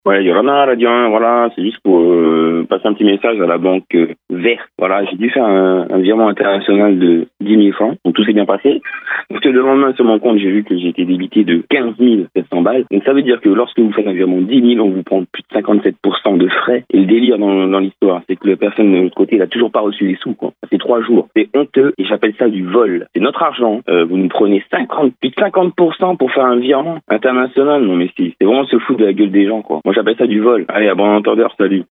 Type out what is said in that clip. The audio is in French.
Ouais, Yorana Radian, voilà, c'est juste pour passer un petit message à la banque verte. Voilà, j'ai dû faire un virement international de 10 000 francs, donc tout s'est bien passé. Parce que le lendemain, sur mon compte, j'ai vu que j'ai été débité de 15 700 balles. Donc ça veut dire que lorsque vous faites un virement de 10 000, on vous prend plus de 57% de frais. Et le délire dans l'histoire, c'est que la personne de l'autre côté, il a toujours pas reçu les sous, quoi. Ça fait 3 jours. C'est honteux et j'appelle ça du vol. C'est notre argent. Vous nous prenez plus de 50% pour faire un virement international. Non mais c'est vraiment se foutre de la gueule des gens, quoi. Moi j'appelle ça du vol. Allez, à bon entendeur, salut.